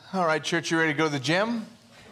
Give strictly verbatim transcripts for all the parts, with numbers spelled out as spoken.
All right, church, you ready to go to the gym?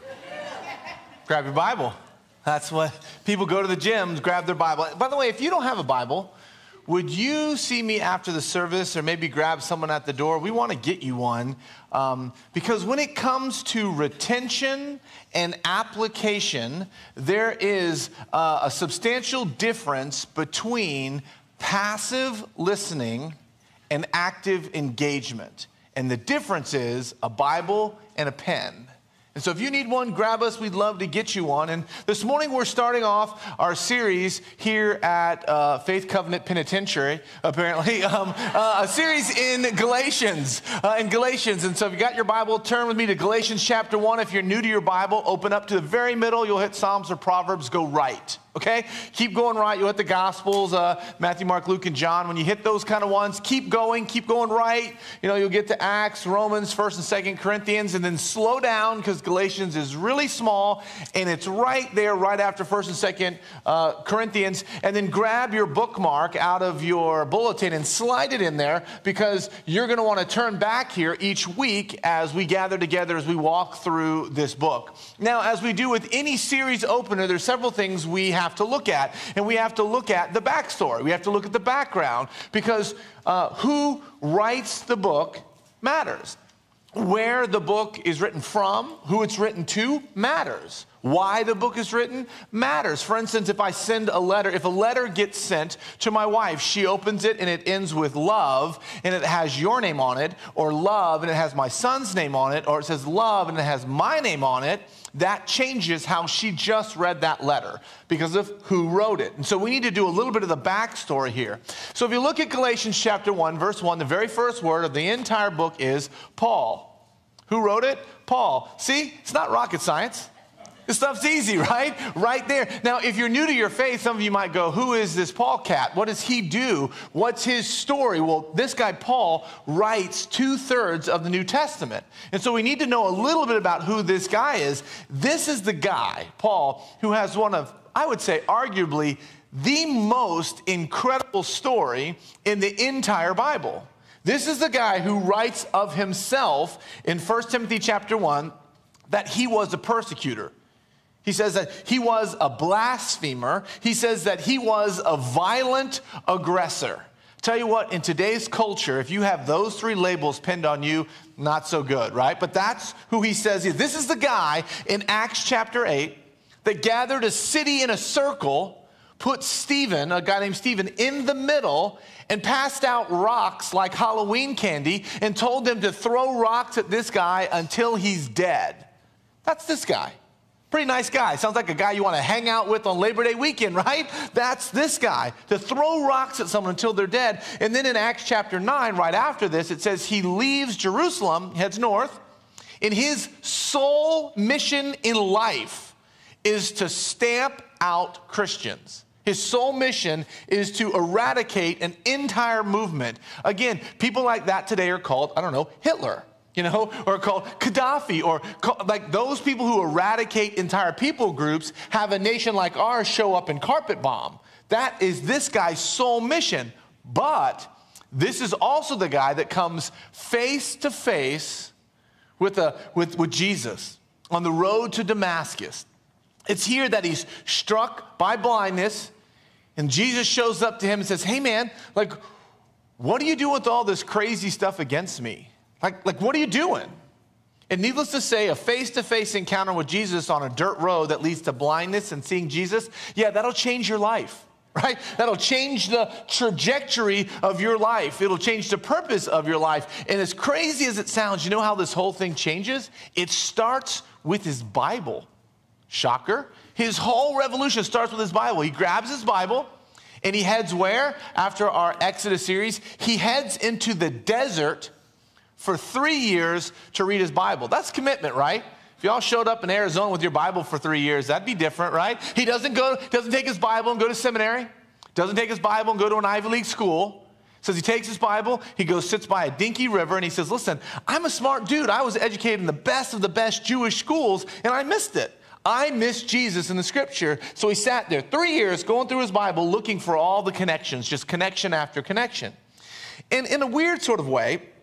Grab your Bible. That's what people go to the gyms, grab their Bible. By the way, if you don't have a Bible, would you see me after the service or maybe grab someone at the door? We want to get you one um, because when it comes to retention and application, there is uh, a substantial difference between passive listening and active engagement. And the difference is a Bible and a pen. And so if you need one, grab us. We'd love to get you one. And this morning we're starting off our series here at uh, Faith Covenant Penitentiary, apparently, um, uh, a series in Galatians, uh, in Galatians. And so if you got your Bible, turn with me to Galatians chapter one. If you're new to your Bible, open up to the very middle. You'll hit Psalms or Proverbs, go right. Okay? Keep going right. You'll hit the Gospels, uh, Matthew, Mark, Luke, and John. When you hit those kind of ones, keep going, keep going right. You know, you'll get to Acts, Romans, First and Second Corinthians, and then slow down because Galatians is really small, and it's right there, right after First and Second uh, Corinthians. And then grab your bookmark out of your bulletin and slide it in there because you're going to want to turn back here each week as we gather together, as we walk through this book. Now, as we do with any series opener, there's several things we have to look at, and we have to look at the backstory. We have to look at the background because uh, who writes the book matters. Where the book is written from, who it's written to, matters. Why the book is written matters. For instance, if I send a letter, if a letter gets sent to my wife, she opens it and it ends with love and it has your name on it, or love and it has my son's name on it, or it says love and it has my name on it, that changes how she just read that letter because of who wrote it. And so we need to do a little bit of the backstory here. So if you look at Galatians chapter one, verse one, the very first word of the entire book is Paul. Who wrote it? Paul. See, it's not rocket science. This stuff's easy, right? Right there. Now, if you're new to your faith, some of you might go, who is this Paul cat? What does he do? What's his story? Well, this guy, Paul, writes two-thirds of the New Testament. And so we need to know a little bit about who this guy is. This is the guy, Paul, who has one of, I would say, arguably the most incredible story in the entire Bible. This is the guy who writes of himself in First Timothy chapter one that he was a persecutor. He says that he was a blasphemer. He says that he was a violent aggressor. Tell you what, in today's culture, if you have those three labels pinned on you, not so good, right? But that's who he says he is. This is the guy in Acts chapter eight that gathered a city in a circle, put Stephen, a guy named Stephen, in the middle and passed out rocks like Halloween candy and told them to throw rocks at this guy until he's dead. That's this guy. Pretty nice guy. Sounds like a guy you want to hang out with on Labor Day weekend, right? That's this guy. To throw rocks at someone until they're dead. And then in Acts chapter nine, right after this, it says he leaves Jerusalem, heads north, and his sole mission in life is to stamp out Christians. His sole mission is to eradicate an entire movement. Again, people like that today are called, I don't know, Hitler, you know, or called Gaddafi, or called, like those people who eradicate entire people groups have a nation like ours show up and carpet bomb. That is this guy's sole mission. But this is also the guy that comes face to face with, a, with, with Jesus on the road to Damascus. It's here that he's struck by blindness. And Jesus shows up to him and says, hey, man, like, what are you doing with all this crazy stuff against me? Like, like, what are you doing? And needless to say, a face-to-face encounter with Jesus on a dirt road that leads to blindness and seeing Jesus, yeah, that'll change your life, right? That'll change the trajectory of your life. It'll change the purpose of your life. And as crazy as it sounds, you know how this whole thing changes? It starts with his Bible. Shocker. His whole revolution starts with his Bible. He grabs his Bible and he heads where? After our Exodus series, he heads into the desert for three years to read his Bible. That's commitment, right? If y'all showed up in Arizona with your Bible for three years, that'd be different, right? He doesn't go, doesn't take his Bible and go to seminary. Doesn't take his Bible and go to an Ivy League school. Says he takes his Bible, he goes, sits by a dinky river, and he says, listen, I'm a smart dude. I was educated in the best of the best Jewish schools, and I missed it. I missed Jesus in the scripture. So he sat there three years going through his Bible looking for all the connections, just connection after connection. And in a weird sort of way,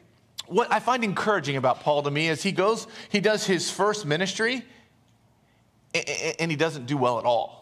what I find encouraging about Paul to me is he goes, he does his first ministry, and he doesn't do well at all.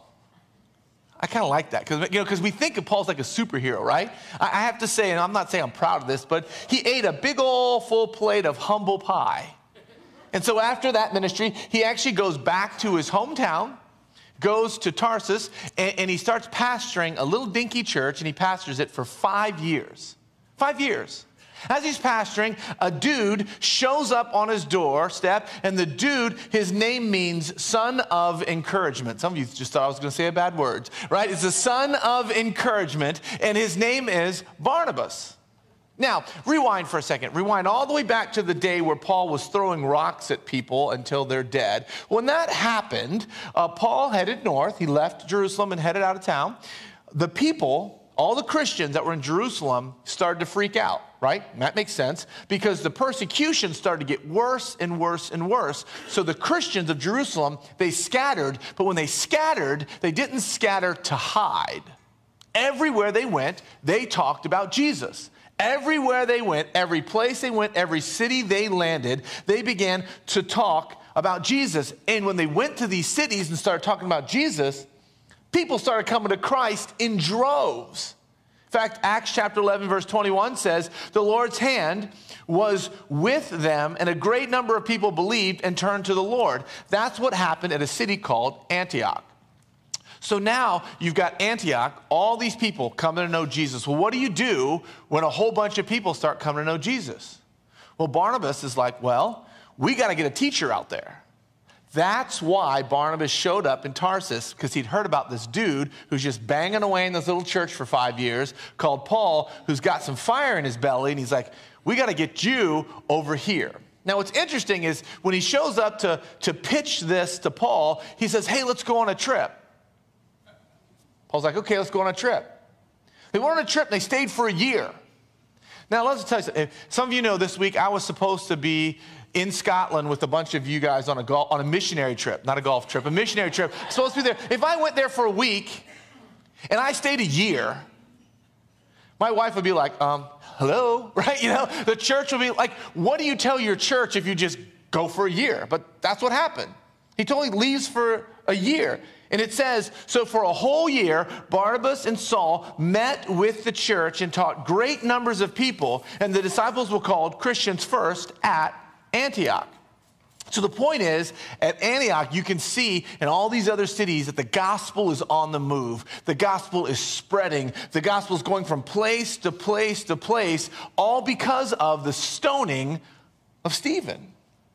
I kind of like that because you know because we think of Paul's like a superhero, right? I, I have to say, and I'm not saying I'm proud of this, but he ate a big old full plate of humble pie. And so after that ministry, he actually goes back to his hometown, goes to Tarsus, and, and he starts pastoring a little dinky church, and he pastors it for five years. Five years. As he's pastoring, a dude shows up on his doorstep, and the dude, his name means son of encouragement. Some of you just thought I was going to say a bad word, right? It's the son of encouragement, and his name is Barnabas. Now, rewind for a second. Rewind all the way back to the day where Paul was throwing rocks at people until they're dead. When that happened, uh, Paul headed north. He left Jerusalem and headed out of town. The people, all the Christians that were in Jerusalem, started to freak out, right? And that makes sense because the persecution started to get worse and worse and worse. So the Christians of Jerusalem, they scattered, but when they scattered, they didn't scatter to hide. Everywhere they went, they talked about Jesus. Everywhere they went, every place they went, every city they landed, they began to talk about Jesus. And when they went to these cities and started talking about Jesus, people started coming to Christ in droves. In fact, Acts chapter eleven, verse twenty-one says, the Lord's hand was with them, and a great number of people believed and turned to the Lord. That's what happened at a city called Antioch. So now you've got Antioch, all these people coming to know Jesus. Well, what do you do when a whole bunch of people start coming to know Jesus? Well, Barnabas is like, well, we got to get a teacher out there. That's why Barnabas showed up in Tarsus, because he'd heard about this dude who's just banging away in this little church for five years called Paul, who's got some fire in his belly, and he's like, we got to get you over here. Now, what's interesting is when he shows up to, to pitch this to Paul, he says, hey, let's go on a trip. Paul's like, okay, let's go on a trip. They went on a trip, and they stayed for a year. Now, let's tell you something. Some of you know this week I was supposed to be in Scotland with a bunch of you guys on a golf, on a missionary trip, not a golf trip, a missionary trip. I'm supposed to be there. If I went there for a week and I stayed a year, my wife would be like, um, hello, right? You know, the church would be like, what do you tell your church if you just go for a year? But that's what happened. He totally leaves for a year. And it says, so for a whole year, Barnabas and Saul met with the church and taught great numbers of people, and the disciples were called Christians first at Antioch. So the point is, at Antioch, you can see in all these other cities that the gospel is on the move. The gospel is spreading. The gospel is going from place to place to place, all because of the stoning of Stephen.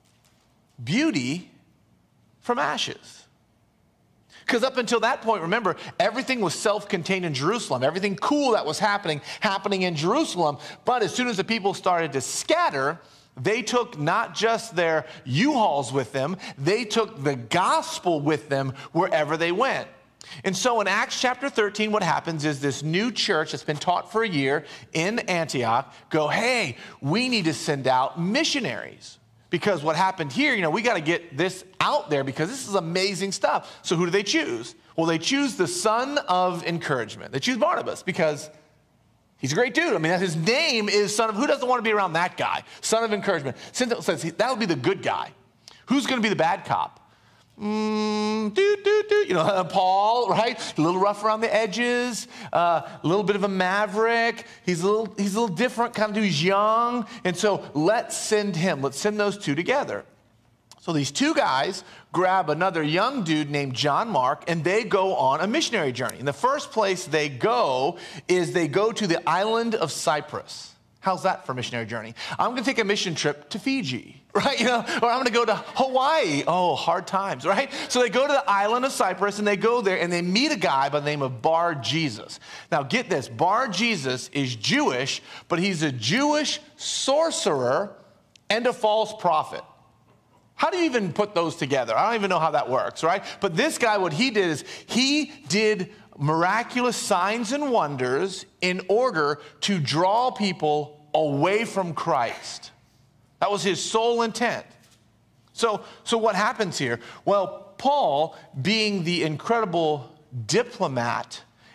Beauty from ashes. Because up until that point, remember, everything was self-contained in Jerusalem. Everything cool that was happening, happening in Jerusalem. But as soon as the people started to scatter, they took not just their U-Hauls with them, they took the gospel with them wherever they went. And so in Acts chapter thirteen, what happens is this new church that's been taught for a year in Antioch go, hey, we need to send out missionaries. Because what happened here, you know, we got to get this out there because this is amazing stuff. So who do they choose? Well, they choose the son of encouragement. They choose Barnabas because he's a great dude. I mean, his name is son of, who doesn't want to be around that guy? Son of encouragement. Since says that would be the good guy. Who's going to be the bad cop? Mm, doo, doo, doo. You know, uh, Paul, right? A little rough around the edges, uh, a little bit of a maverick. He's a little, he's a little different, kind of dude. He's young. And so let's send him. Let's send those two together. So these two guys grab another young dude named John Mark, and they go on a missionary journey. And the first place they go is they go to the island of Cyprus. How's that for a missionary journey? I'm going to take a mission trip to Fiji, right? You know, or I'm going to go to Hawaii. Oh, hard times, right? So they go to the island of Cyprus, and they go there, and they meet a guy by the name of Bar Jesus. Now, get this. Bar Jesus is Jewish, but he's a Jewish sorcerer and a false prophet. How do you even put those together? I don't even know how that works, right? But this guy, what he did is he did miraculous signs and wonders in order to draw people away from Christ. That was his sole intent. So, so what happens here? Well, Paul, being the incredible diplomat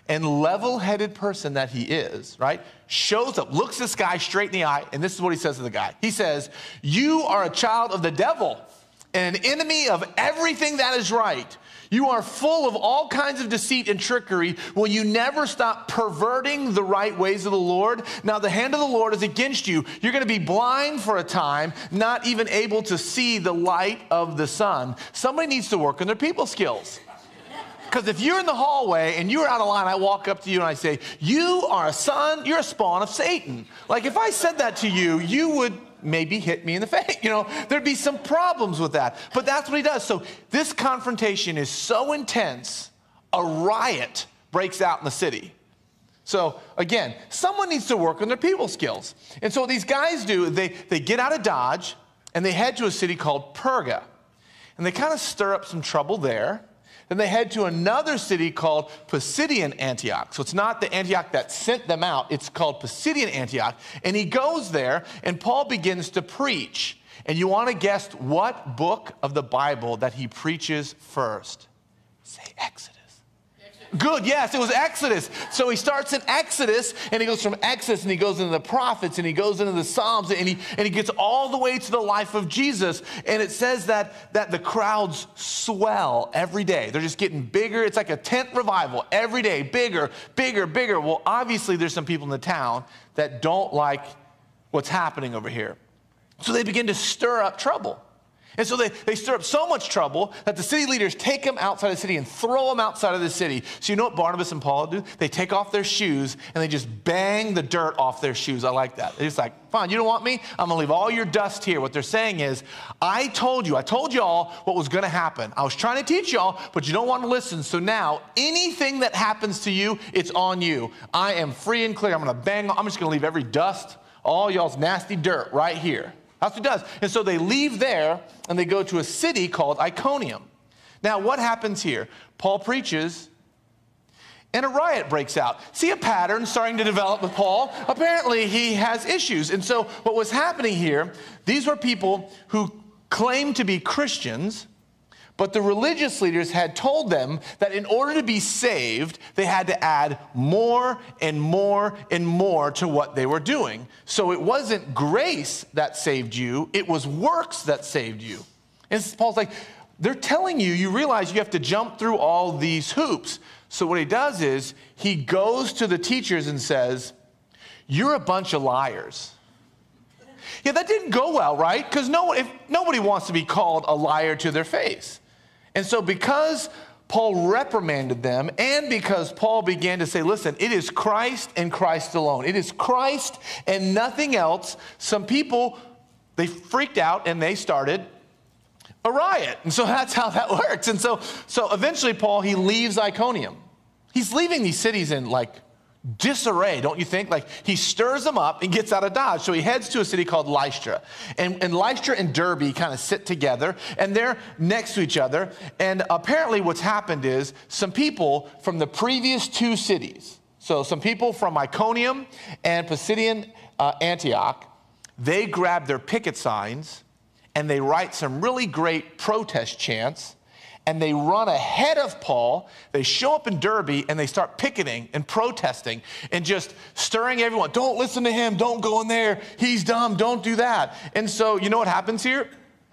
and level-headed person that he is, right, shows up, looks this guy straight in the eye, and this is what he says to the guy. He says, "You are a child of the devil and an enemy of everything that is right. You are full of all kinds of deceit and trickery. Will you never stop perverting the right ways of the Lord? Now the hand of the Lord is against you. You're going to be blind for a time, not even able to see the light of the sun." Somebody needs to work on their people skills. Because if you're in the hallway and you're out of line, I walk up to you and I say, "You are a son, you're a spawn of Satan." Like if I said that to you, you would maybe hit me in the face. You know, there'd be some problems with that. But that's what he does. So this confrontation is so intense, a riot breaks out in the city. So again, someone needs to work on their people skills. And so what these guys do, they, they get out of Dodge and they head to a city called Perga. And they kind of stir up some trouble there. Then they head to another city called Pisidian Antioch. So it's not the Antioch that sent them out. It's called Pisidian Antioch. And he goes there, and Paul begins to preach. And you want to guess what book of the Bible that he preaches first? Say Exodus. Good, yes, it was Exodus. So he starts in Exodus, and he goes from Exodus, and he goes into the prophets, and he goes into the Psalms, and he, and he gets all the way to the life of Jesus. And it says that, that the crowds swell every day. They're just getting bigger. It's like a tent revival every day, bigger, bigger, bigger. Well, obviously, there's some people in the town that don't like what's happening over here. So they begin to stir up trouble. And so they, they stir up so much trouble that the city leaders take them outside the city and throw them outside of the city. So you know what Barnabas and Paul do? They take off their shoes and they just bang the dirt off their shoes. I like that. They're just like, "Fine, you don't want me? I'm going to leave all your dust here." What they're saying is, I told you, I told y'all what was going to happen. I was trying to teach y'all, but you don't want to listen. So now anything that happens to you, it's on you. I am free and clear. I'm going to bang. I'm just going to leave every dust, all y'all's nasty dirt right here. That's what it does. And so they leave there and they go to a city called Iconium. Now, what happens here? Paul preaches and a riot breaks out. See a pattern starting to develop with Paul? Apparently, he has issues. And so what was happening here, these were people who claimed to be Christians, but the religious leaders had told them that in order to be saved, they had to add more and more and more to what they were doing. So it wasn't grace that saved you, it was works that saved you. And Paul's like, they're telling you, you realize you have to jump through all these hoops. So what he does is he goes to the teachers and says, "You're a bunch of liars." Yeah, that didn't go well, right? Because no, if nobody wants to be called a liar to their face. And so because Paul reprimanded them and because Paul began to say, listen, it is Christ and Christ alone. It is Christ and nothing else. Some people, they freaked out and they started a riot. And so that's how that works. And so, so eventually Paul, he leaves Iconium. He's leaving these cities in like disarray, don't you think? Like he stirs them up and gets out of Dodge. So he heads to a city called Lystra. And, and Lystra and Derbe kind of sit together and they're next to each other. And apparently what's happened is some people from the previous two cities, so some people from Iconium and Pisidian uh, Antioch, they grab their picket signs and they write some really great protest chants. And they run ahead of Paul, they show up in Derbe, and they start picketing and protesting and just stirring everyone. Don't listen to him, don't go in there, he's dumb, don't do that. And so you know what happens here?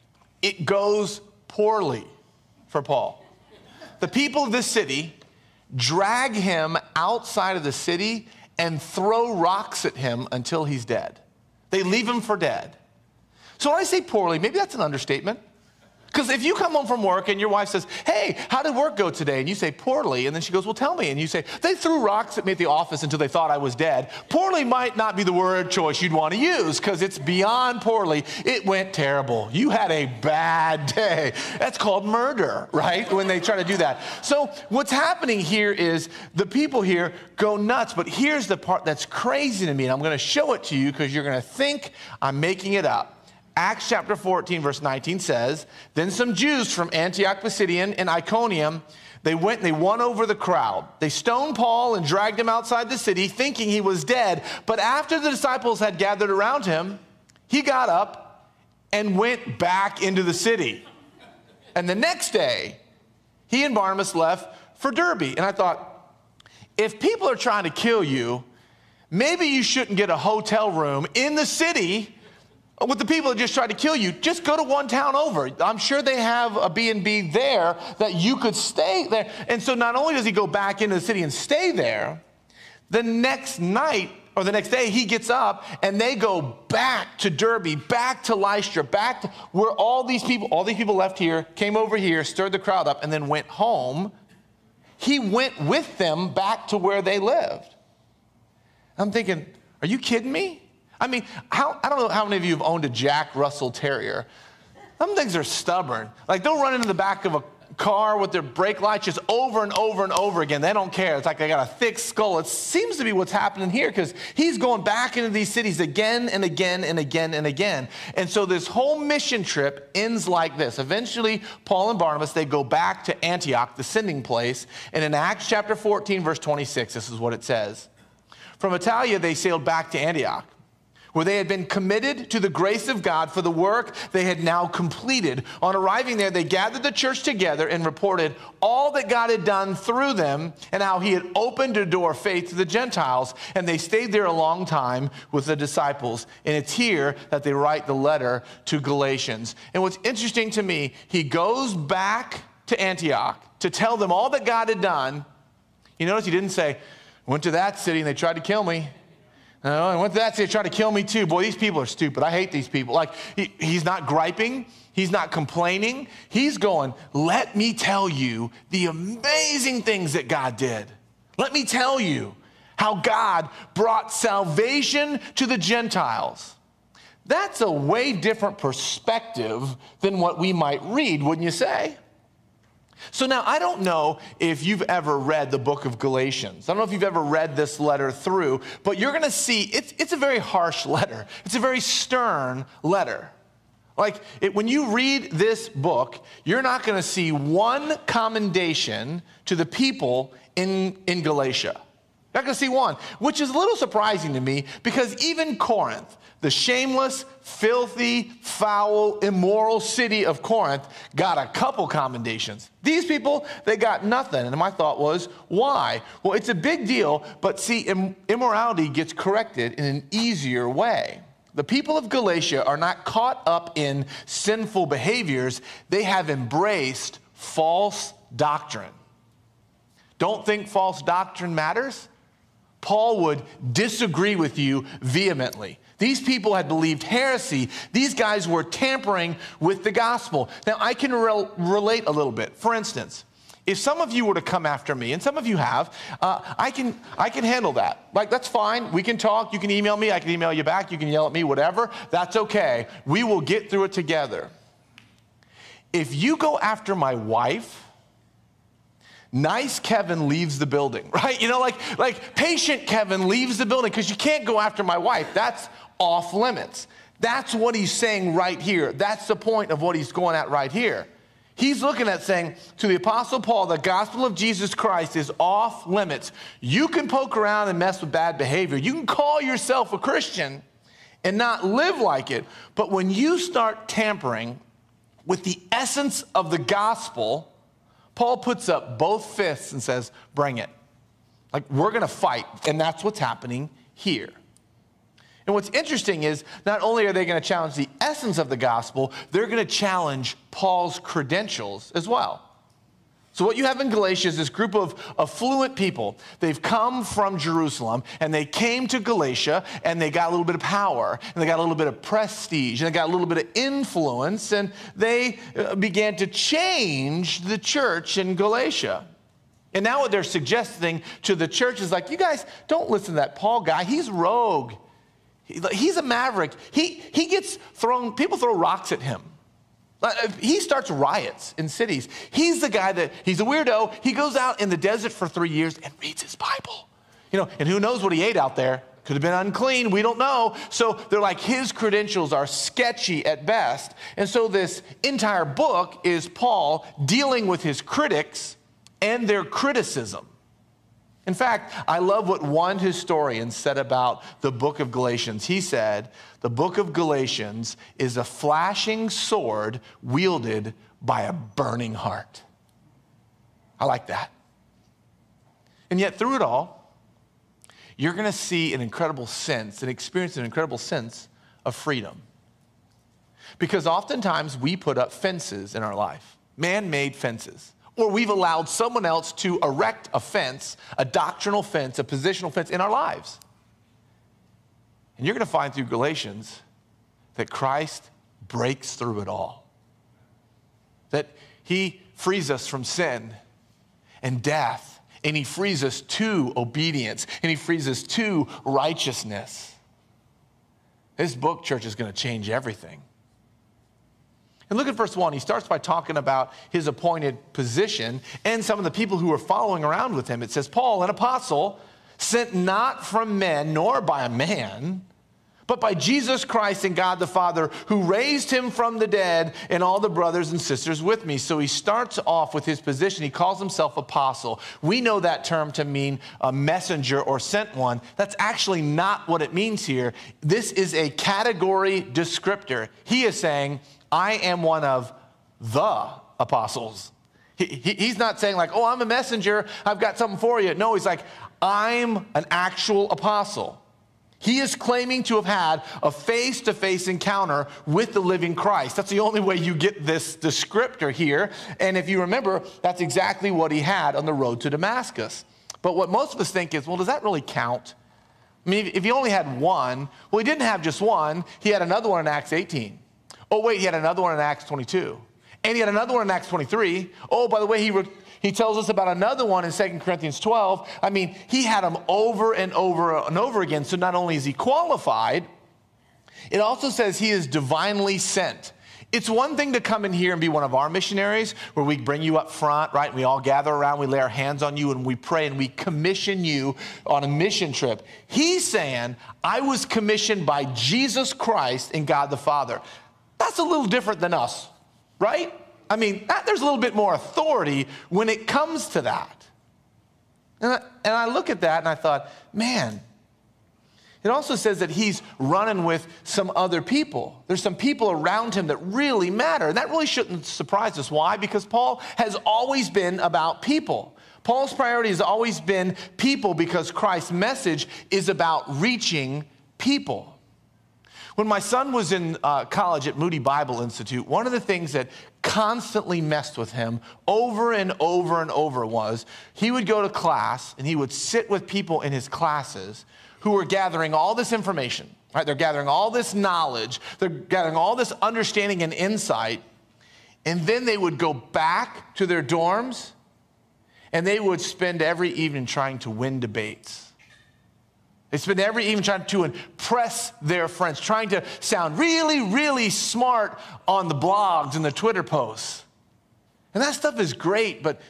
It goes poorly for Paul. The people of this city drag him outside of the city and throw rocks at him until he's dead. They leave him for dead. So when I say poorly, maybe that's an understatement. Because if you come home from work and your wife says, "Hey, how did work go today?" and you say, "Poorly," and then she goes, "Well, tell me," and you say, "They threw rocks at me at the office until they thought I was dead." Poorly might not be the word choice you'd want to use because it's beyond poorly. It went terrible. You had a bad day. That's called murder, right? When they try to do that. So what's happening here is the people here go nuts, but here's the part that's crazy to me, and I'm going to show it to you because you're going to think I'm making it up. Acts chapter fourteen, verse nineteen says, "Then some Jews from Antioch Pisidian and Iconium, they went and they won over the crowd. They stoned Paul and dragged him outside the city, thinking he was dead. But after the disciples had gathered around him, he got up and went back into the city. And the next day, he and Barnabas left for Derbe." And I thought, if people are trying to kill you, maybe you shouldn't get a hotel room in the city with the people that just tried to kill you. Just go to one town over. I'm sure they have a B and B there that you could stay there. And so not only does he go back into the city and stay there, the next night or the next day he gets up and they go back to Derbe, back to Lystra, back to where all these people, all these people left here, came over here, stirred the crowd up, and then went home. He went with them back to where they lived. I'm thinking, are you kidding me? I mean, how, I don't know how many of you have owned a Jack Russell Terrier. Some things are stubborn. Like, they'll run into the back of a car with their brake lights just over and over and over again. They don't care. It's like they got a thick skull. It seems to be what's happening here because he's going back into these cities again and again and again and again. And so this whole mission trip ends like this. Eventually, Paul and Barnabas, they go back to Antioch, the sending place. And in Acts chapter fourteen, verse twenty-six, this is what it says. From Italia, they sailed back to Antioch, where they had been committed to the grace of God for the work they had now completed. On arriving there, they gathered the church together and reported all that God had done through them and how he had opened a door of faith to the Gentiles. And they stayed there a long time with the disciples. And it's here that they write the letter to Galatians. And what's interesting to me, he goes back to Antioch to tell them all that God had done. You notice he didn't say, went to that city and they tried to kill me. No, I went to that city, they tried to kill me too. Boy, these people are stupid. I hate these people. Like, he, he's not griping. He's not complaining. He's going, let me tell you the amazing things that God did. Let me tell you how God brought salvation to the Gentiles. That's a way different perspective than what we might read, wouldn't you say? So now, I don't know if you've ever read the book of Galatians. I don't know if you've ever read this letter through, but you're going to see it's, it's a very harsh letter. It's a very stern letter. Like, it, when you read this book, you're not going to see one commendation to the people in, in Galatia. You're not going to see one, which is a little surprising to me because even Corinth, the shameless, filthy, foul, immoral city of Corinth, got a couple commendations. These people, they got nothing. And my thought was, why? Well, it's a big deal, but see, Im- immorality gets corrected in an easier way. The people of Galatia are not caught up in sinful behaviors. They have embraced false doctrine. Don't think false doctrine matters? Paul would disagree with you vehemently. These people had believed heresy. These guys were tampering with the gospel. Now, I can re- relate a little bit. For instance, if some of you were to come after me, and some of you have, uh, I can I can handle that. Like, that's fine. We can talk. You can email me. I can email you back. You can yell at me, whatever. That's okay. We will get through it together. If you go after my wife, nice Kevin leaves the building, right? You know, like, like patient Kevin leaves the building because you can't go after my wife. That's off limits. That's what he's saying right here. That's the point of what he's going at right here. He's looking at saying to the Apostle Paul, the gospel of Jesus Christ is off limits. You can poke around and mess with bad behavior. You can call yourself a Christian and not live like it. But when you start tampering with the essence of the gospel, Paul puts up both fists and says, bring it. Like, we're going to fight. And that's what's happening here. And what's interesting is not only are they going to challenge the essence of the gospel, they're going to challenge Paul's credentials as well. So what you have in Galatia is this group of affluent people. They've come from Jerusalem, and they came to Galatia, and they got a little bit of power, and they got a little bit of prestige, and they got a little bit of influence, and they began to change the church in Galatia. And now what they're suggesting to the church is like, you guys, don't listen to that Paul guy. He's rogue. He's a maverick. He, he gets thrown, people throw rocks at him. He starts riots in cities. He's the guy that, he's a weirdo. He goes out in the desert for three years and reads his Bible. You know, and who knows what he ate out there? Could have been unclean. We don't know. So they're like, his credentials are sketchy at best. And so this entire book is Paul dealing with his critics and their criticism. In fact, I love what one historian said about the book of Galatians. He said, the book of Galatians is a flashing sword wielded by a burning heart. I like that. And yet through it all, you're going to see an incredible sense and experience an incredible sense of freedom. Because oftentimes we put up fences in our life, man-made fences, or we've allowed someone else to erect a fence, a doctrinal fence, a positional fence in our lives. And you're going to find through Galatians that Christ breaks through it all. That he frees us from sin and death, and he frees us to obedience, and he frees us to righteousness. This book, church, is going to change everything. And look at verse one. He starts by talking about his appointed position and some of the people who are following around with him. It says, Paul, an apostle, sent not from men nor by a man, but by Jesus Christ and God the Father, who raised him from the dead, and all the brothers and sisters with me. So he starts off with his position. He calls himself apostle. We know that term to mean a messenger or sent one. That's actually not what it means here. This is a category descriptor. He is saying, I am one of the apostles. He, he, he's not saying like, oh, I'm a messenger, I've got something for you. No, he's like, I'm an actual apostle. He is claiming to have had a face-to-face encounter with the living Christ. That's the only way you get this descriptor here. And if you remember, that's exactly what he had on the road to Damascus. But what most of us think is, well, does that really count? I mean, if he only had one, well, he didn't have just one. He had another one in Acts eighteen. Oh, wait, he had another one in Acts twenty-two. And he had another one in Acts twenty-three. Oh, by the way, he, re- he tells us about another one in Second Corinthians twelve. I mean, he had them over and over and over again. So not only is he qualified, it also says he is divinely sent. It's one thing to come in here and be one of our missionaries, where we bring you up front, right? We all gather around, we lay our hands on you, and we pray, and we commission you on a mission trip. He's saying, I was commissioned by Jesus Christ and God the Father. That's a little different than us, right? I mean, that, there's a little bit more authority when it comes to that. And I, and I look at that and I thought, man, it also says that he's running with some other people. There's some people around him that really matter. And that really shouldn't surprise us. Why? Because Paul has always been about people. Paul's priority has always been people, because Christ's message is about reaching people. When my son was in uh, college at Moody Bible Institute, one of the things that constantly messed with him over and over and over was he would go to class and he would sit with people in his classes who were gathering all this information, right? They're gathering all this knowledge. They're gathering all this understanding and insight. And then they would go back to their dorms and they would spend every evening trying to win debates. They spend every evening trying to impress their friends, trying to sound really, really smart on the blogs and the Twitter posts. And that stuff is great, but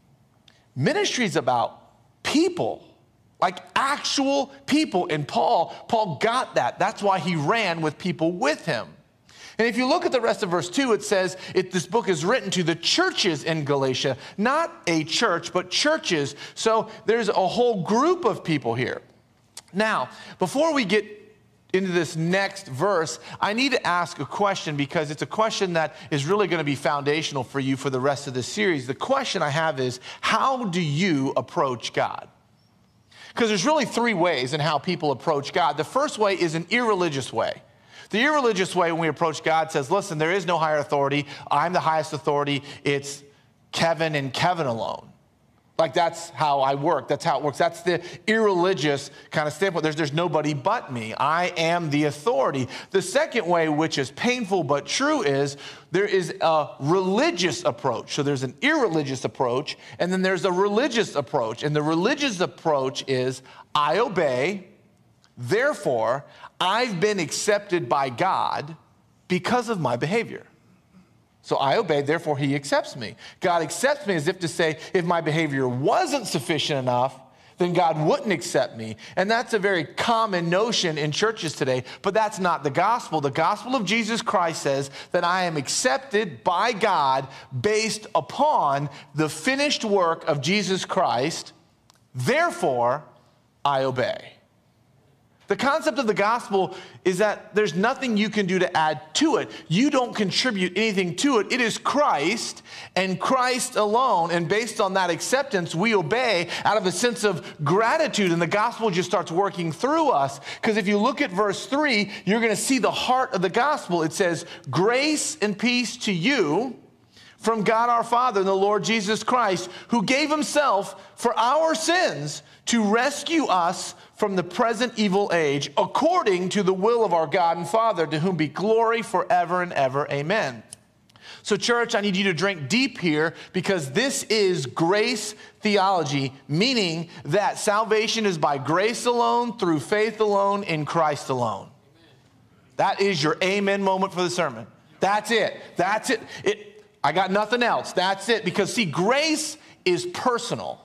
ministry is about people, like actual people. And Paul, Paul got that. That's why he ran with people with him. And if you look at the rest of verse two, it says it, this book is written to the churches in Galatia, not a church, but churches. So there's a whole group of people here. Now, before we get into this next verse, I need to ask a question, because it's a question that is really going to be foundational for you for the rest of this series. The question I have is, how do you approach God? Because there's really three ways in how people approach God. The first way is an irreligious way. The irreligious way when we approach God says, listen, there is no higher authority. I'm the highest authority. It's Kevin and Kevin alone. Like, that's how I work. That's how it works. That's the irreligious kind of standpoint. There's, there's nobody but me. I am the authority. The second way, which is painful but true, is there is a religious approach. So there's an irreligious approach, and then there's a religious approach. And the religious approach is, I obey, therefore, I've been accepted by God because of my behavior. So I obey, therefore he accepts me. God accepts me as if to say, if my behavior wasn't sufficient enough, then God wouldn't accept me. And that's a very common notion in churches today, but that's not the gospel. The gospel of Jesus Christ says that I am accepted by God based upon the finished work of Jesus Christ. Therefore, I obey. The concept of the gospel is that there's nothing you can do to add to it. You don't contribute anything to it. It is Christ and Christ alone. And based on that acceptance, we obey out of a sense of gratitude. And the gospel just starts working through us. Because if you look at verse three, you're going to see the heart of the gospel. It says, grace and peace to you from God our Father and the Lord Jesus Christ, who gave himself for our sins to rescue us from the present evil age, according to the will of our God and Father, to whom be glory forever and ever. Amen. So church, I need you to drink deep here, because this is grace theology, meaning that salvation is by grace alone, through faith alone, in Christ alone. That is your amen moment for the sermon. That's it. That's it. It I got nothing else. That's it. Because see, grace is personal.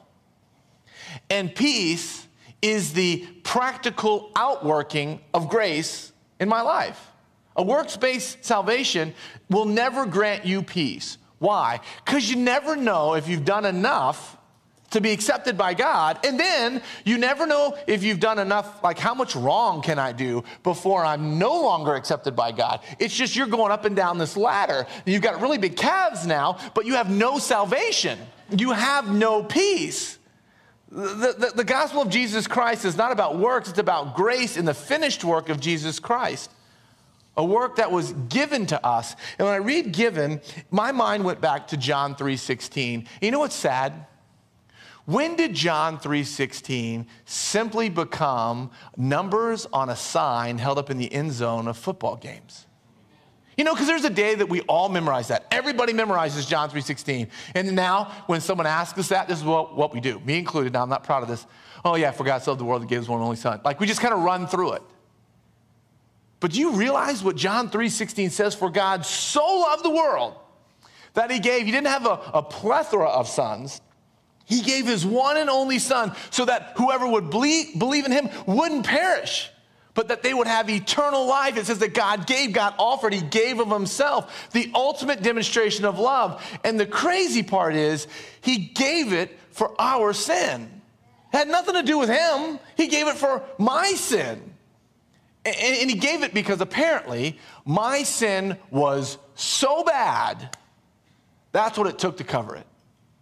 And peace is the practical outworking of grace in my life. A works-based salvation will never grant you peace. Why? Because you never know if you've done enough to be accepted by God, and then you never know if you've done enough, like how much wrong can I do before I'm no longer accepted by God? It's just you're going up and down this ladder. You've got really big calves now, but you have no salvation. You have no peace. The, the, the gospel of Jesus Christ is not about works, it's about grace in the finished work of Jesus Christ. A work that was given to us. And when I read given, my mind went back to John three sixteen. You know what's sad? When did John three sixteen simply become numbers on a sign held up in the end zone of football games? You know, because there's a day that we all memorize that. Everybody memorizes John three sixteen. And now, when someone asks us that, this is what, what we do. Me included. Now, I'm not proud of this. Oh, yeah, for God so loved the world, he gave his one and only son. Like, we just kind of run through it. But do you realize what John three sixteen says? For God so loved the world that he gave, he didn't have a, a plethora of sons. He gave his one and only son so that whoever would believe, believe in him wouldn't perish, but that they would have eternal life. It says that God gave, God offered, he gave of himself, the ultimate demonstration of love. And the crazy part is he gave it for our sin. It had nothing to do with him. He gave it for my sin. And, and he gave it because apparently my sin was so bad, that's what it took to cover it.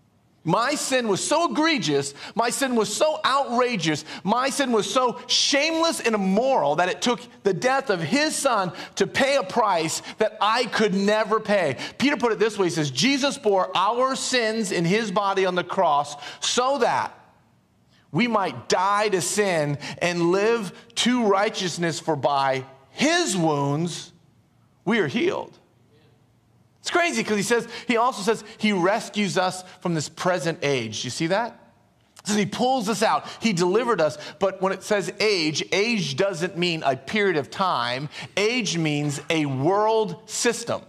My sin was so egregious, my sin was so outrageous, my sin was so shameless and immoral that it took the death of his son to pay a price that I could never pay. Peter put it this way, he says, Jesus bore our sins in his body on the cross so that we might die to sin and live to righteousness, for by his wounds we are healed. It's crazy because he says, he also says he rescues us from this present age. Do you see that? So he pulls us out. He delivered us. But when it says age, age doesn't mean a period of time. Age means a world system.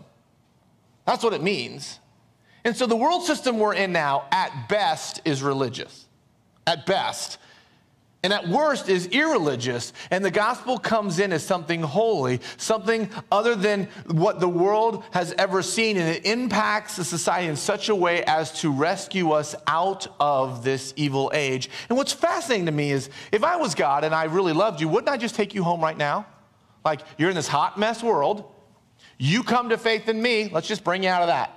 That's what it means. And so the world system we're in now, at best, is religious. At best. And at worst is irreligious. And the gospel comes in as something holy, something other than what the world has ever seen. And it impacts the society in such a way as to rescue us out of this evil age. And what's fascinating to me is, if I was God and I really loved you, wouldn't I just take you home right now? Like, you're in this hot mess world. You come to faith in me. Let's just bring you out of that.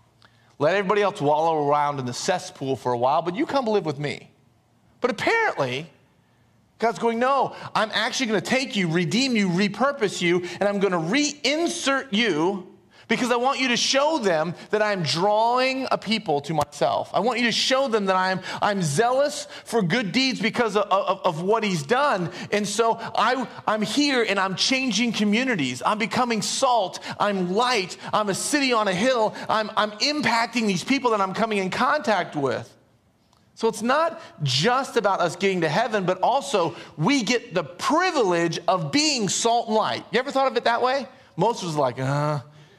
Let everybody else wallow around in the cesspool for a while, but you come live with me. But apparently, God's going, no, I'm actually going to take you, redeem you, repurpose you, and I'm going to reinsert you because I want you to show them that I'm drawing a people to myself. I want you to show them that I'm, I'm zealous for good deeds because of, of, of what he's done. And so I, I'm here and I'm changing communities. I'm becoming salt. I'm light. I'm a city on a hill. I'm, I'm impacting these people that I'm coming in contact with. So it's not just about us getting to heaven, but also we get the privilege of being salt and light. You ever thought of it that way? Most of us are like, uh,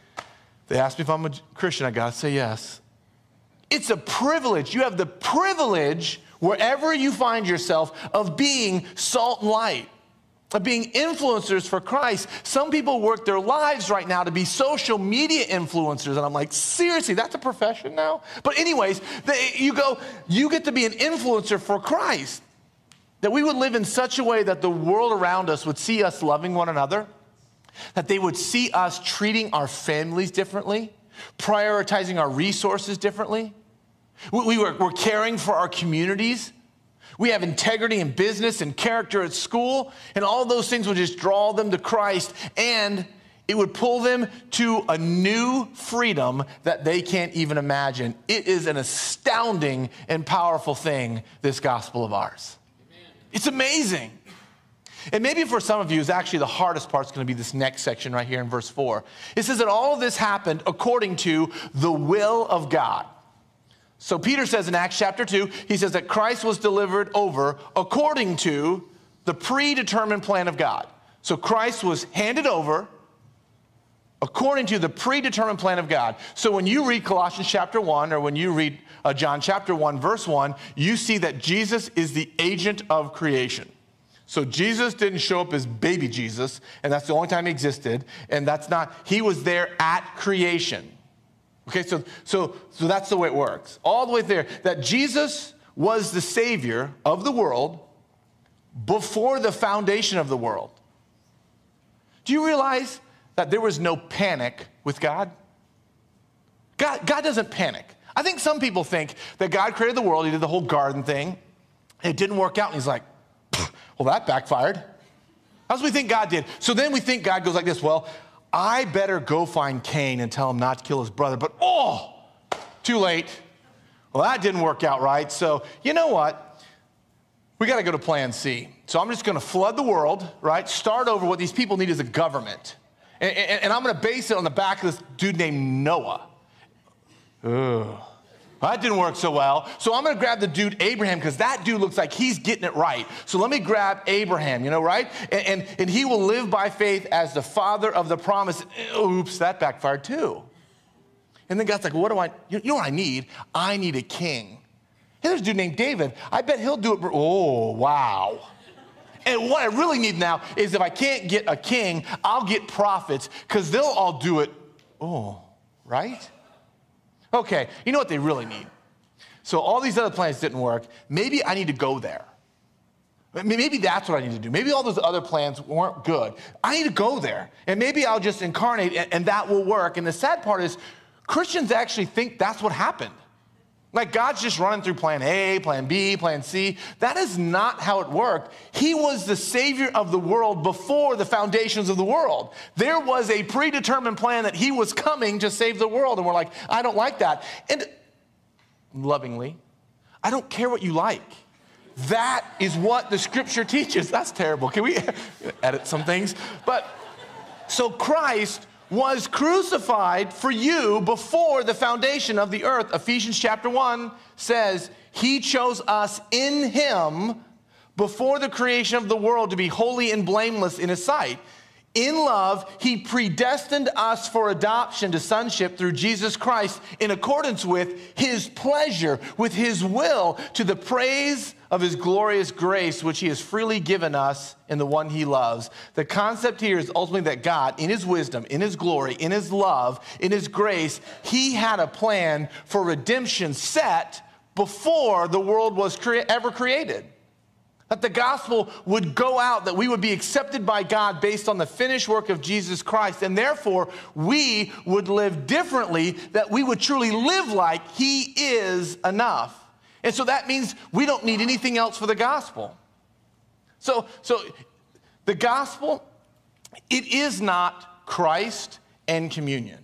they ask me if I'm a Christian, I gotta say yes. It's a privilege. You have the privilege, wherever you find yourself, of being salt and light, of being influencers for Christ. Some people work their lives right now to be social media influencers, and I'm like, seriously, that's a profession now? But anyways, they, you go, you get to be an influencer for Christ. That we would live in such a way that the world around us would see us loving one another, that they would see us treating our families differently, prioritizing our resources differently. We, we were, we're caring for our communities. We have integrity in business and character at school, and all those things would just draw them to Christ, and it would pull them to a new freedom that they can't even imagine. It is an astounding and powerful thing, this gospel of ours. Amen. It's amazing. And maybe for some of you, it's actually the hardest part is going to be this next section right here in verse four. It says that all of this happened according to the will of God. So Peter says in Acts chapter two, he says that Christ was delivered over according to the predetermined plan of God. So Christ was handed over according to the predetermined plan of God. So when you read Colossians chapter one, or when you read uh, John chapter one, verse one, you see that Jesus is the agent of creation. So Jesus didn't show up as baby Jesus, and that's the only time he existed, and that's not, he was there at creation. Okay, so, so, so that's the way it works. All the way there, that Jesus was the Savior of the world before the foundation of the world. Do you realize that there was no panic with God? God, God doesn't panic. I think some people think that God created the world, he did the whole garden thing, and it didn't work out, and he's like, well, that backfired. That's what we think God did. So then we think God goes like this, well, I better go find Cain and tell him not to kill his brother, but oh, too late. Well, that didn't work out right, so you know what? We got to go to plan C. So I'm just going to flood the world, right? Start over. What these people need is a government. And, and, and I'm going to base it on the back of this dude named Noah. Ugh. That didn't work so well. So I'm going to grab the dude Abraham because that dude looks like he's getting it right. So let me grab Abraham, you know, right? And, and, and he will live by faith as the father of the promise. Oops, that backfired too. And then God's like, well, what do I, you know what I need? I need a king. Hey, there's a dude named David. I bet he'll do it. Oh, wow. And what I really need now is if I can't get a king, I'll get prophets because they'll all do it. Oh, right? Okay, you know what they really need? So all these other plans didn't work. Maybe I need to go there. Maybe that's what I need to do. Maybe all those other plans weren't good. I need to go there. And maybe I'll just incarnate and, and that will work. And the sad part is Christians actually think that's what happened. Like God's just running through plan A, plan B, plan C. That is not how it worked. He was the Savior of the world before the foundations of the world. There was a predetermined plan that he was coming to save the world. And we're like, I don't like that. And lovingly, I don't care what you like. That is what the scripture teaches. That's terrible. Can we edit some things? But so Christ was crucified for you before the foundation of the earth. Ephesians chapter one says, he chose us in him before the creation of the world to be holy and blameless in his sight. In love, he predestined us for adoption to sonship through Jesus Christ in accordance with his pleasure, with his will, to the praise of his glorious grace, which he has freely given us in the one he loves. The concept here is ultimately that God, in his wisdom, in his glory, in his love, in his grace, he had a plan for redemption set before the world was crea- ever created. That the gospel would go out, that we would be accepted by God based on the finished work of Jesus Christ, and therefore we would live differently, that we would truly live like he is enough. And so that means we don't need anything else for the gospel. So, so the gospel, it is not Christ and communion.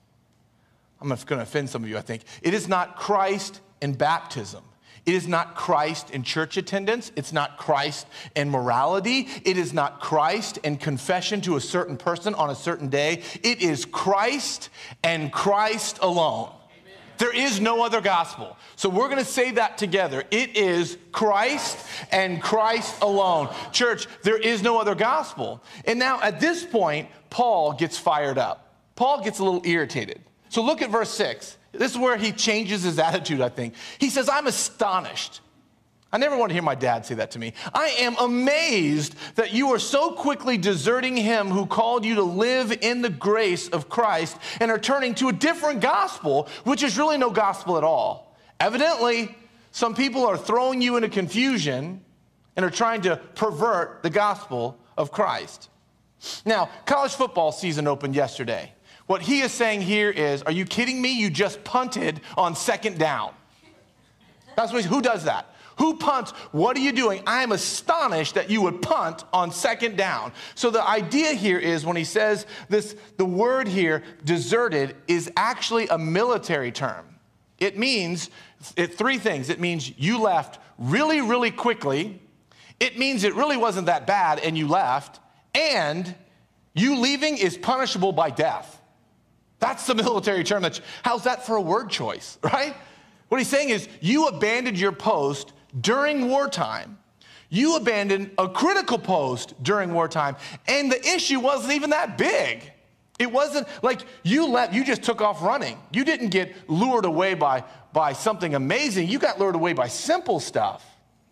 I'm going to offend some of you, I think. It is not Christ and baptism. It is not Christ in church attendance. It's not Christ in morality. It is not Christ in confession to a certain person on a certain day. It is Christ and Christ alone. Amen. There is no other gospel. So we're going to say that together. It is Christ and Christ alone. Church, there is no other gospel. And now at this point, Paul gets fired up. Paul gets a little irritated. So look at verse six. This is where he changes his attitude, I think. He says, I'm astonished. I never want to hear my dad say that to me. I am amazed that you are so quickly deserting him who called you to live in the grace of Christ and are turning to a different gospel, which is really no gospel at all. Evidently, some people are throwing you into confusion and are trying to pervert the gospel of Christ. Now, college football season opened yesterday. What he is saying here is, are you kidding me? You just punted on second down. That's what, who does that? Who punts? What are you doing? I am astonished that you would punt on second down. So the idea here is when he says this, the word here, deserted, is actually a military term. It means it, three things. It means you left really, really quickly. It means it really wasn't that bad and you left. And you leaving is punishable by death. That's the military term. That, how's that for a word choice, right? What he's saying is you abandoned your post during wartime. You abandoned a critical post during wartime. And the issue wasn't even that big. It wasn't like you left, you just took off running. You didn't get lured away by, by something amazing. You got lured away by simple stuff.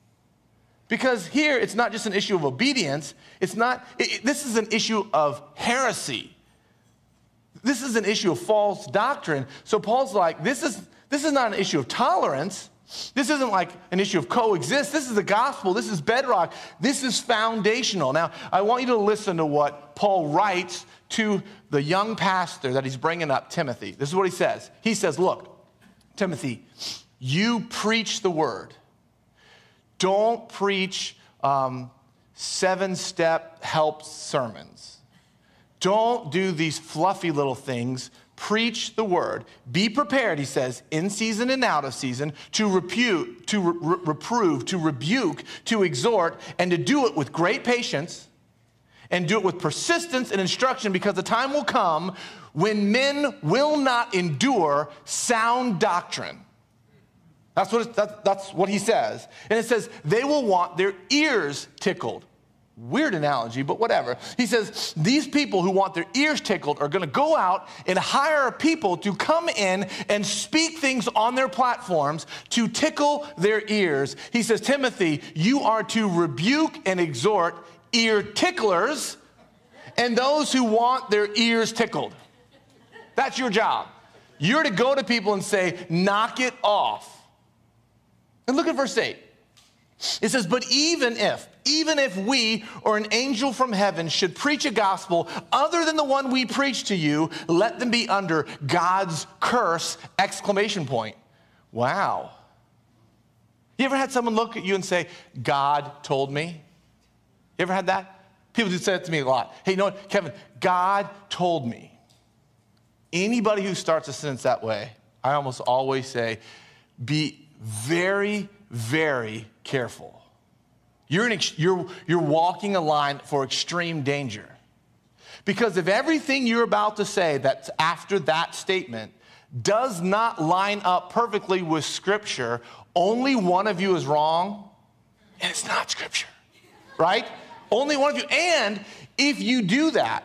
Because here, it's not just an issue of obedience. It's not, it, this is an issue of heresy. This is an issue of false doctrine. So Paul's like, this is, this is not an issue of tolerance. This isn't like an issue of coexist. This is the gospel. This is bedrock. This is foundational. Now, I want you to listen to what Paul writes to the young pastor that he's bringing up, Timothy. This is what he says. He says, look, Timothy, you preach the word. Don't preach um, seven-step help sermons. Don't do these fluffy little things. Preach the word. Be prepared, he says, in season and out of season, to repute, to re- reprove, to rebuke, to exhort, and to do it with great patience, and do it with persistence and instruction, because the time will come when men will not endure sound doctrine. That's what, it, that, that's what he says. And it says, they will want their ears tickled. Weird analogy, but whatever. He says, these people who want their ears tickled are going to go out and hire people to come in and speak things on their platforms to tickle their ears. He says, Timothy, you are to rebuke and exhort ear ticklers and those who want their ears tickled. That's your job. You're to go to people and say, knock it off. And look at verse eight. It says, but even if, even if we or an angel from heaven should preach a gospel other than the one we preach to you, let them be under God's curse, exclamation point. Wow. You ever had someone look at you and say, God told me? You ever had that? People do say that to me a lot. Hey, you know what, Kevin, God told me. Anybody who starts a sentence that way, I almost always say, be very, very careful. You're, in, you're, you're walking a line for extreme danger. Because if everything you're about to say that's after that statement does not line up perfectly with Scripture, only one of you is wrong, and it's not Scripture, right? Only one of you. And if you do that,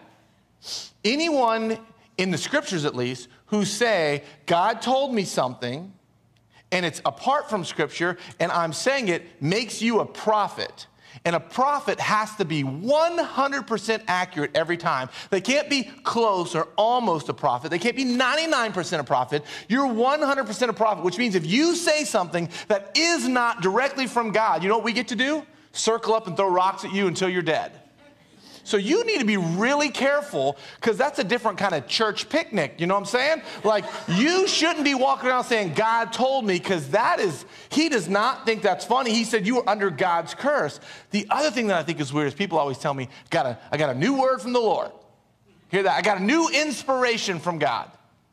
anyone in the Scriptures at least who say, God told me something, and it's apart from Scripture, and I'm saying it, makes you a prophet. And a prophet has to be one hundred percent accurate every time. They can't be close or almost a prophet. They can't be ninety-nine percent a prophet. You're one hundred percent a prophet, which means if you say something that is not directly from God, you know what we get to do? Circle up and throw rocks at you until you're dead. So you need to be really careful, because that's a different kind of church picnic, you know what I'm saying? Like, you shouldn't be walking around saying, God told me, because that is, he does not think that's funny. He said you are under God's curse. The other thing that I think is weird is people always tell me, got a, I got a new word from the Lord. Hear that? I got a new inspiration from God.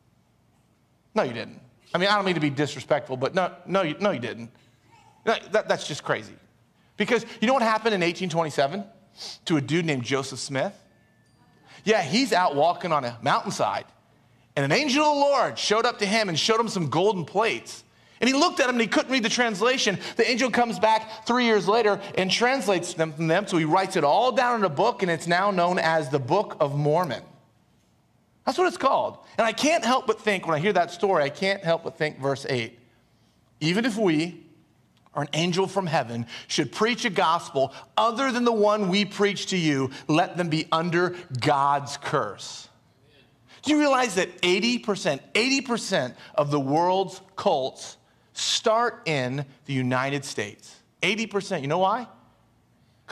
No, you didn't. I mean, I don't mean to be disrespectful, but no, no, you, no, you didn't. No, that, that's just crazy. Because you know what happened in eighteen twenty-seven? To a dude named Joseph Smith? Yeah, he's out walking on a mountainside, and an angel of the Lord showed up to him and showed him some golden plates. And he looked at them and he couldn't read the translation. The angel comes back three years later and translates them from them, so he writes it all down in a book, and it's now known as the Book of Mormon. That's what it's called. And I can't help but think, when I hear that story, I can't help but think verse eight. Even if we or an angel from heaven should preach a gospel other than the one we preach to you, let them be under God's curse. Do you realize that eighty percent, eighty percent of the world's cults start in the United States? eighty percent. You know why?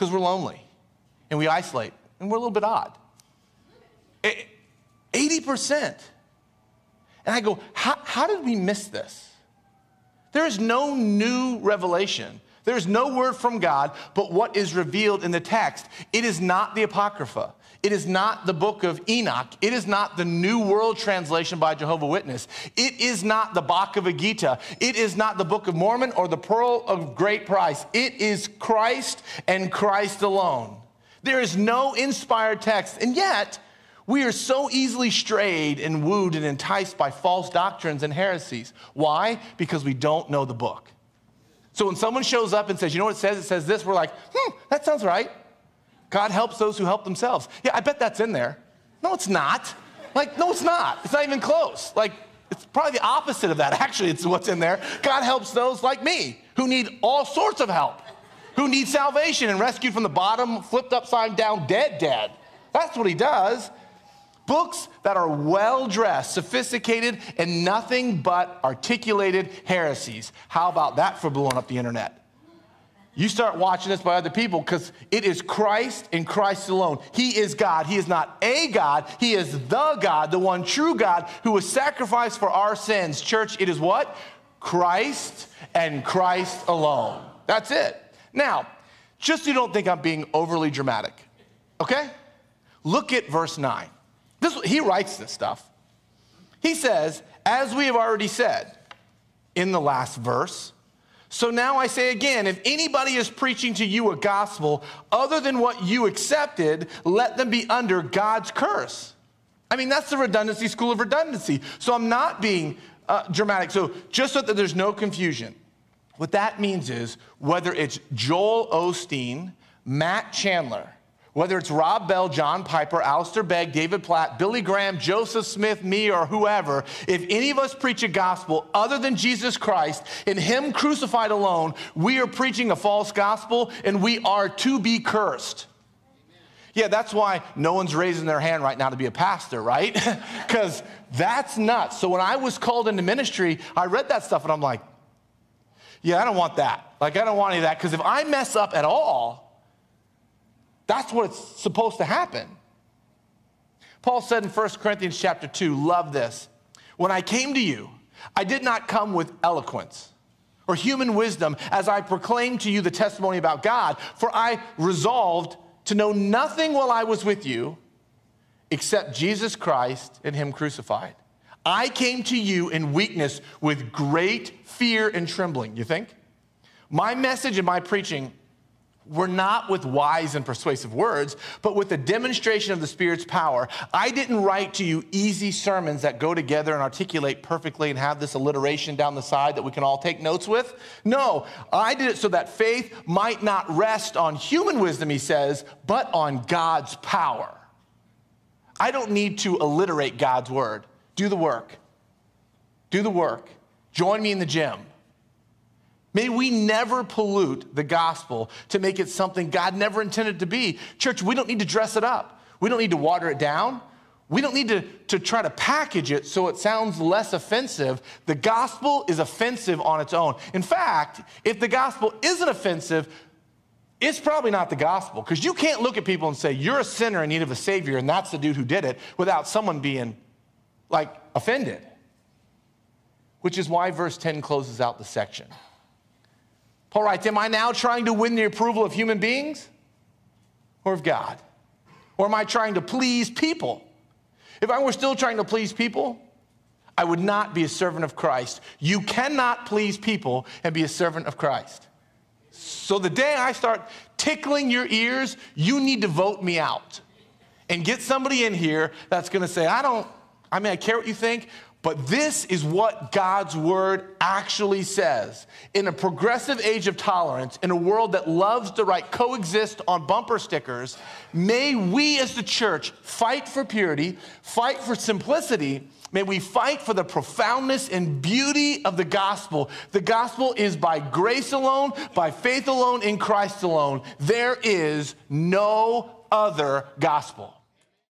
because we're lonely and we isolate and we're a little bit odd. eighty percent. And I go, how, how did we miss this? There is no new revelation. There is no word from God but what is revealed in the text. It is not the Apocrypha. It is not the book of Enoch. It is not the New World Translation by Jehovah's Witness. It is not the Bhagavad Gita. It is not the Book of Mormon or the Pearl of Great Price. It is Christ and Christ alone. There is no inspired text, and yet we are so easily strayed and wooed and enticed by false doctrines and heresies. Why? Because we don't know the book. So when someone shows up and says, you know what it says? It says this. We're like, hmm, that sounds right. God helps those who help themselves. Yeah, I bet that's in there. No, it's not. Like, no, it's not. It's not even close. Like, it's probably the opposite of that. Actually, it's what's in there. God helps those like me who need all sorts of help, who need salvation and rescued from the bottom, flipped upside down, dead, dead. That's what he does. Books that are well-dressed, sophisticated, and nothing but articulated heresies. How about that for blowing up the internet? You start watching this by other people because it is Christ and Christ alone. He is God. He is not a God. He is the God, the one true God who was sacrificed for our sins. Church, it is what? Christ and Christ alone. That's it. Now, just so you don't think I'm being overly dramatic, okay? Look at verse nine. This, he writes this stuff. He says, as we have already said in the last verse, so now I say again, if anybody is preaching to you a gospel other than what you accepted, let them be under God's curse. I mean, that's the redundancy school of redundancy. So I'm not being uh, dramatic. So just so that there's no confusion, what that means is whether it's Joel Osteen, Matt Chandler, whether it's Rob Bell, John Piper, Alistair Begg, David Platt, Billy Graham, Joseph Smith, me, or whoever, if any of us preach a gospel other than Jesus Christ and him crucified alone, we are preaching a false gospel and we are to be cursed. Yeah, that's why no one's raising their hand right now to be a pastor, right? Because that's nuts. So when I was called into ministry, I read that stuff and I'm like, yeah, I don't want that. Like, I don't want any of that, because if I mess up at all, that's what's supposed to happen. Paul said in First Corinthians chapter two, love this. When I came to you, I did not come with eloquence or human wisdom as I proclaimed to you the testimony about God, for I resolved to know nothing while I was with you except Jesus Christ and him crucified. I came to you in weakness with great fear and trembling. You think? My message and my preaching were not with wise and persuasive words, but with the demonstration of the Spirit's power. I didn't write to you easy sermons that go together and articulate perfectly and have this alliteration down the side that we can all take notes with. No, I did it so that faith might not rest on human wisdom, he says, but on God's power. I don't need to alliterate God's word. Do the work. Do the work. Join me in the gym. May we never pollute the gospel to make it something God never intended to be. Church, we don't need to dress it up. We don't need to water it down. We don't need to, to try to package it so it sounds less offensive. The gospel is offensive on its own. In fact, if the gospel isn't offensive, it's probably not the gospel, because you can't look at people and say, you're a sinner in need of a savior, and that's the dude who did it, without someone being, like, offended. Which is why verse ten closes out the section. Paul writes, am I now trying to win the approval of human beings or of God? Or am I trying to please people? If I were still trying to please people, I would not be a servant of Christ. You cannot please people and be a servant of Christ. So the day I start tickling your ears, you need to vote me out and get somebody in here that's going to say, I don't, I mean, I care what you think, but this is what God's word actually says. In a progressive age of tolerance, in a world that loves to write coexist on bumper stickers, may we as the church fight for purity, fight for simplicity. May we fight for the profoundness and beauty of the gospel. The gospel is by grace alone, by faith alone, in Christ alone. There is no other gospel.